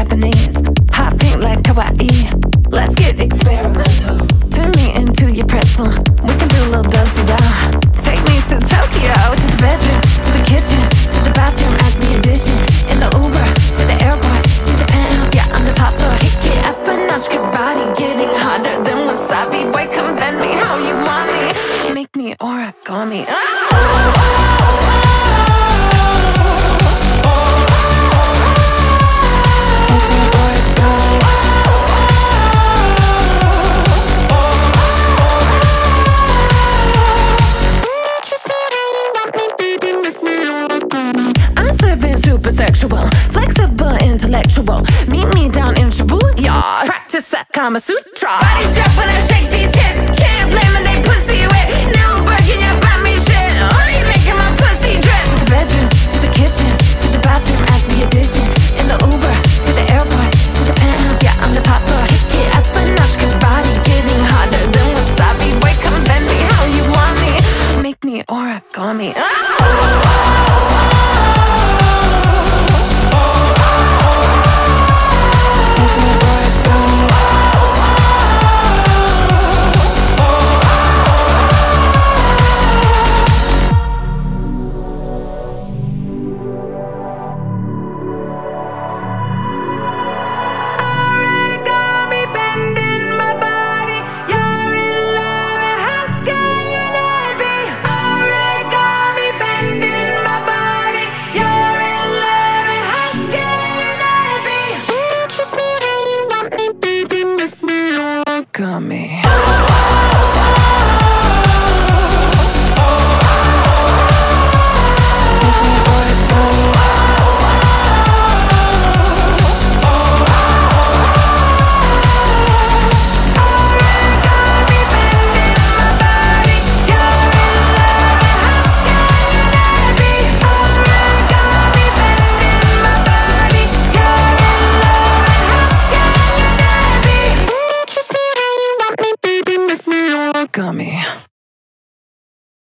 Japanese, hot pink like kawaii. Let's get experimental. Turn me into your pretzel. We can do a little dance-a-da. Take me to Tokyo, to the bedroom, to the kitchen, to the bathroom at the addition. In the Uber, to the airport, to the penthouse, yeah, on the top floor. Kick it up a notch, karate getting hotter than wasabi. Boy, come bend me how you want me. Make me origami. Super sexual, flexible, intellectual. Meet me down in Shibuya. Practice that Kama Sutra. Body's drop when I shake these hips. Can't blame when they pussy wet. New Birkin, you buy me shit. Or you making my pussy drip. To the bedroom, to the kitchen, to the bathroom at the addition. In the Uber, to the airport, to the penthouse, yeah, on the top floor. Kick it up a notch, good body getting hotter than wasabi. Boy, come bend me how you want me. Make me origami. Me.